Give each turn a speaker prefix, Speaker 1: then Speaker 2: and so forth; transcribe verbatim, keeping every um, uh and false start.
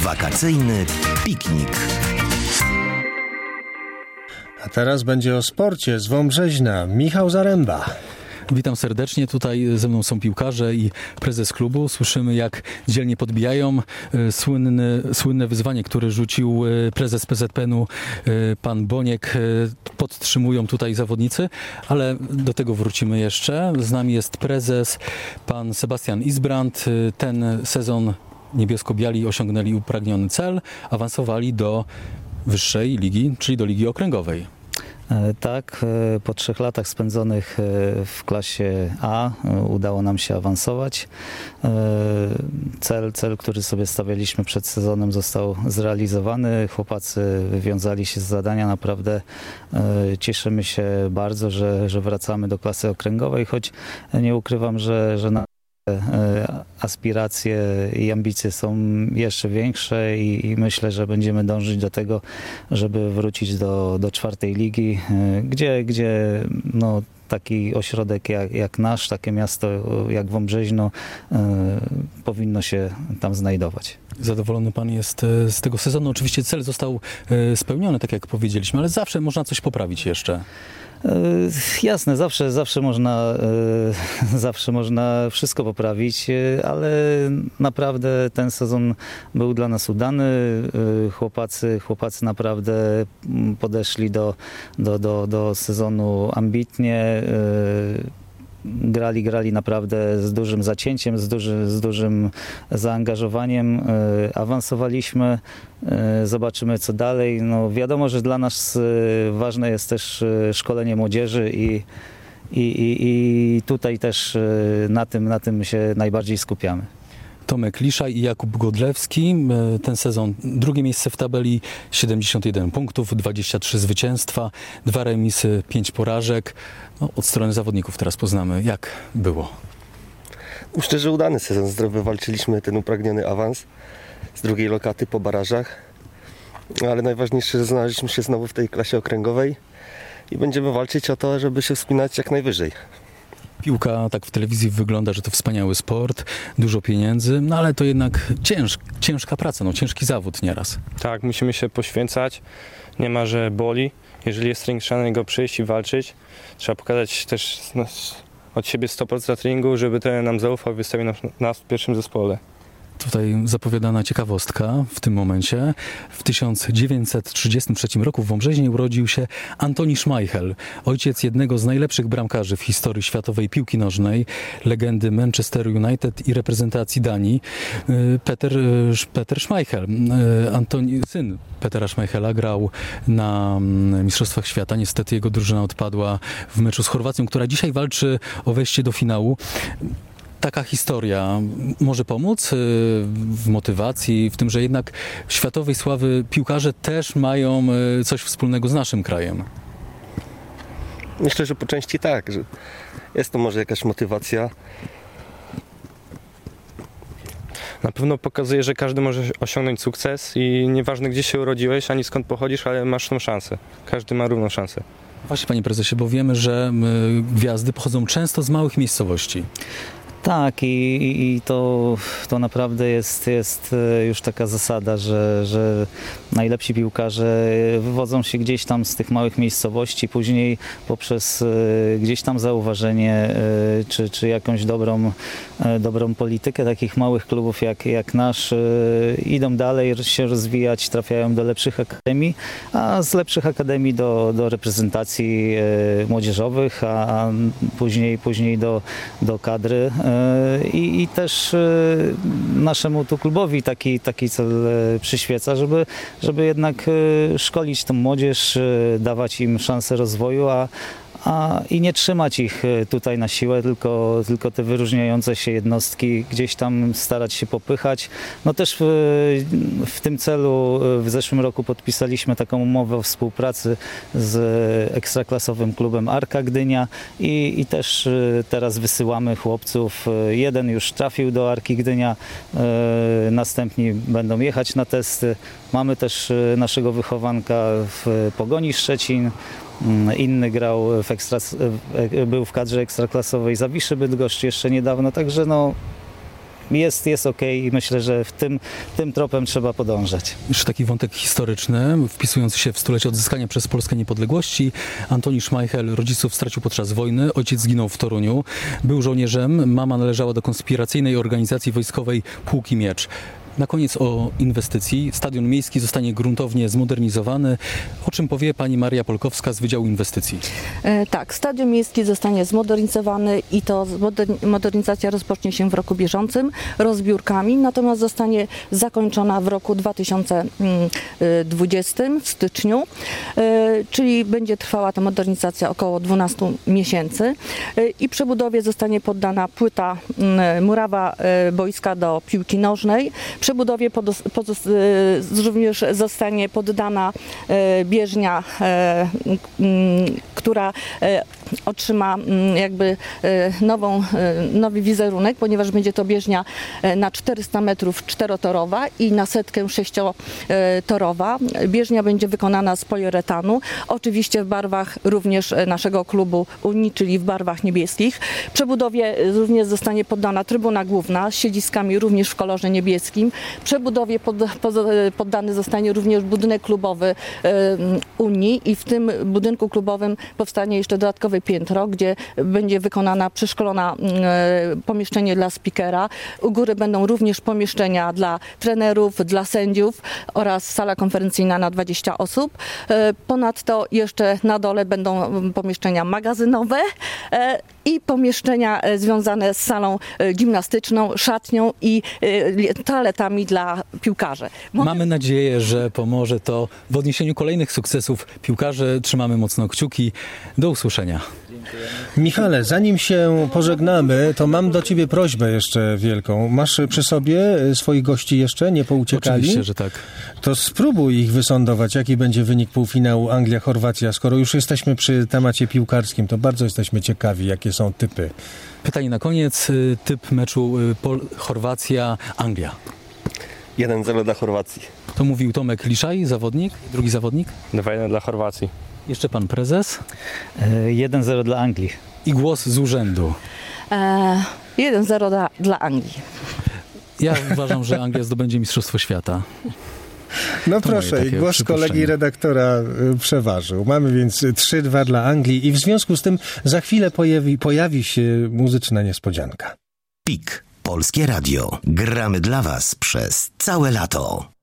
Speaker 1: Wakacyjny piknik.
Speaker 2: A teraz będzie o sporcie z Wąbrzeźna. Michał Zaręba.
Speaker 3: Witam serdecznie. Tutaj ze mną są piłkarze i prezes klubu. Słyszymy, jak dzielnie podbijają. Słynny, słynne wyzwanie, które rzucił prezes P Z P N-u, pan Boniek. Podtrzymują tutaj zawodnicy, ale do tego wrócimy jeszcze. Z nami jest prezes, pan Sebastian Izbrand. Ten sezon niebiesko-biali osiągnęli upragniony cel. Awansowali do wyższej ligi, czyli do ligi okręgowej.
Speaker 4: Tak, po trzech latach spędzonych w klasie A udało nam się awansować. Cel, cel, który sobie stawialiśmy przed sezonem, został zrealizowany. Chłopacy wywiązali się z zadania. Naprawdę cieszymy się bardzo, że, że wracamy do klasy okręgowej, choć nie ukrywam, że, że na aspiracje i ambicje są jeszcze większe i, i myślę, że będziemy dążyć do tego, żeby wrócić do, do czwartej ligi, gdzie, gdzie no, taki ośrodek jak, jak nasz, takie miasto jak Wąbrzeźno y, powinno się tam znajdować.
Speaker 3: Zadowolony pan jest z tego sezonu. Oczywiście cel został spełniony, tak jak powiedzieliśmy, ale zawsze można coś poprawić jeszcze.
Speaker 4: Jasne, zawsze, zawsze, można, zawsze można wszystko poprawić, ale naprawdę ten sezon był dla nas udany. Chłopacy, chłopacy naprawdę podeszli do, do, do, do sezonu ambitnie. Grali, grali naprawdę z dużym zacięciem, z, duży, z dużym zaangażowaniem. Awansowaliśmy, zobaczymy co dalej. No, wiadomo, że dla nas ważne jest też szkolenie młodzieży i, i, i, i tutaj też na tym, na tym się najbardziej skupiamy.
Speaker 3: Tomek Liszaj i Jakub Godlewski. Ten sezon drugie miejsce w tabeli, siedemdziesiąt jeden punktów, dwadzieścia trzy zwycięstwa, dwa remisy, pięć porażek. No, od strony zawodników teraz poznamy, jak było.
Speaker 5: Myślę, że udany sezon. Zdrowo walczyliśmy ten upragniony awans z drugiej lokaty po barażach. Ale najważniejsze, że znaleźliśmy się znowu w tej klasie okręgowej i będziemy walczyć o to, żeby się wspinać jak najwyżej.
Speaker 3: Piłka tak w telewizji wygląda, że to wspaniały sport, dużo pieniędzy, no ale to jednak cięż, ciężka praca, no ciężki zawód nieraz.
Speaker 6: Tak, musimy się poświęcać, nie ma, że boli. Jeżeli jest trening, trzeba na niego przyjść i walczyć. Trzeba pokazać też od siebie sto procent treningu, żeby ten nam zaufał i wystawił nas w pierwszym zespole.
Speaker 3: Tutaj zapowiadana ciekawostka w tym momencie. W tysiąc dziewięćset trzydziestym trzecim roku w Wąbrzeźnie urodził się Antoni Schmeichel, ojciec jednego z najlepszych bramkarzy w historii światowej piłki nożnej, legendy Manchester United i reprezentacji Danii, Peter, Peter Schmeichel. Antoni, syn Petera Schmeichela grał na Mistrzostwach Świata. Niestety jego drużyna odpadła w meczu z Chorwacją, która dzisiaj walczy o wejście do finału. Taka historia może pomóc w motywacji, w tym, że jednak światowej sławy piłkarze też mają coś wspólnego z naszym krajem.
Speaker 5: Myślę, że po części tak, że jest to może jakaś motywacja.
Speaker 6: Na pewno pokazuje, że każdy może osiągnąć sukces i nieważne gdzie się urodziłeś, ani skąd pochodzisz, ale masz tą szansę. Każdy ma równą szansę.
Speaker 3: Właśnie, panie prezesie, bo wiemy, że gwiazdy pochodzą często z małych miejscowości.
Speaker 4: Tak, i, i to, to naprawdę jest, jest już taka zasada, że, że najlepsi piłkarze wywodzą się gdzieś tam z tych małych miejscowości, później poprzez gdzieś tam zauważenie czy, czy jakąś dobrą, dobrą politykę takich małych klubów jak, jak nasz idą dalej się rozwijać, trafiają do lepszych akademii, a z lepszych akademii do, do reprezentacji młodzieżowych, a później, później do, do kadry. I, i też naszemu tu klubowi taki, taki cel przyświeca, żeby, żeby jednak szkolić tą młodzież, dawać im szansę rozwoju, a A, i nie trzymać ich tutaj na siłę, tylko, tylko te wyróżniające się jednostki gdzieś tam starać się popychać. No też w, w tym celu w zeszłym roku podpisaliśmy taką umowę o współpracy z ekstraklasowym klubem Arka Gdynia i, i też teraz wysyłamy chłopców. Jeden już trafił do Arki Gdynia, następni będą jechać na testy. Mamy też naszego wychowanka w Pogoni Szczecin. Inny grał w ekstra, był w kadrze ekstraklasowej Zawiszy Bydgoszcz jeszcze niedawno, także no jest, jest okej i myślę, że w tym, tym tropem trzeba podążać.
Speaker 3: Jeszcze taki wątek historyczny, wpisujący się w stulecie odzyskania przez Polskę niepodległości. Antoni Szmajchel rodziców stracił podczas wojny, ojciec zginął w Toruniu, był żołnierzem, mama należała do konspiracyjnej organizacji wojskowej Pułki Miecz. Na koniec o inwestycji. Stadion miejski zostanie gruntownie zmodernizowany. O czym powie pani Maria Polkowska z Wydziału Inwestycji?
Speaker 7: E, tak, stadion miejski zostanie zmodernizowany i to modernizacja rozpocznie się w roku bieżącym rozbiórkami, natomiast zostanie zakończona w roku dwa tysiące dwudziestym w styczniu, e, czyli będzie trwała ta modernizacja około dwanaście miesięcy e, i przebudowie zostanie poddana płyta m, murawa e, boiska do piłki nożnej. Przebudowie podos, podos, również zostanie poddana bieżnia, która otrzyma jakby nową, nowy wizerunek, ponieważ będzie to bieżnia na czterysta metrów czterotorowa i na setkę sześciotorowa. Bieżnia będzie wykonana z poliuretanu, oczywiście w barwach również naszego klubu Unii, czyli w barwach niebieskich. Przebudowie również zostanie poddana trybuna główna z siedziskami również w kolorze niebieskim. Przebudowie pod, pod, poddany zostanie również budynek klubowy Unii i w tym budynku klubowym powstanie jeszcze dodatkowe piętro, gdzie będzie wykonana przeszkolona pomieszczenie dla speakera. U góry będą również pomieszczenia dla trenerów, dla sędziów oraz sala konferencyjna na dwadzieścia osób. Ponadto jeszcze na dole będą pomieszczenia magazynowe i pomieszczenia związane z salą gimnastyczną, szatnią i toaletami dla piłkarzy.
Speaker 3: Mamy nadzieję, że pomoże to w odniesieniu kolejnych sukcesów piłkarzy. Trzymamy mocno kciuki. Do usłyszenia.
Speaker 2: Michale, zanim się pożegnamy, to mam do ciebie prośbę jeszcze wielką. Masz przy sobie swoich gości jeszcze? Nie pouciekali?
Speaker 3: Oczywiście, że tak.
Speaker 2: To spróbuj ich wysądować, jaki będzie wynik półfinału Anglia-Chorwacja. Skoro już jesteśmy przy temacie piłkarskim, to bardzo jesteśmy ciekawi, jakie są typy.
Speaker 3: Pytanie na koniec. Typ meczu Chorwacja-Anglia.
Speaker 5: jeden zero dla Chorwacji.
Speaker 3: To mówił Tomek Liszaj, zawodnik. Drugi zawodnik.
Speaker 6: dwa jeden dla Chorwacji.
Speaker 3: Jeszcze pan prezes.
Speaker 4: jeden zero dla Anglii.
Speaker 3: I głos z urzędu.
Speaker 7: E, jeden zero dla, dla Anglii.
Speaker 3: Ja uważam, że Anglia zdobędzie Mistrzostwo Świata.
Speaker 2: No
Speaker 3: To
Speaker 2: proszę, i głos kolegi redaktora przeważył. Mamy więc trzy dwa dla Anglii i w związku z tym za chwilę pojawi, pojawi się muzyczna niespodzianka.
Speaker 1: Pik. Polskie Radio. Gramy dla was przez całe lato.